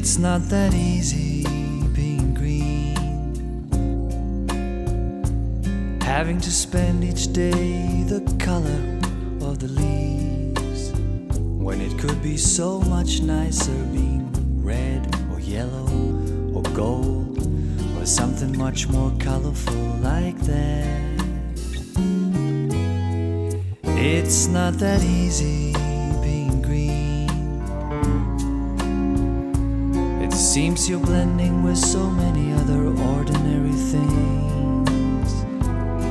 It's not that easy being green, having to spend each day the color of the leaves, when it could be so much nicer being red or yellow or gold or something much more colorful like that. It's not that easy being green. It seems you're blending with so many other ordinary things.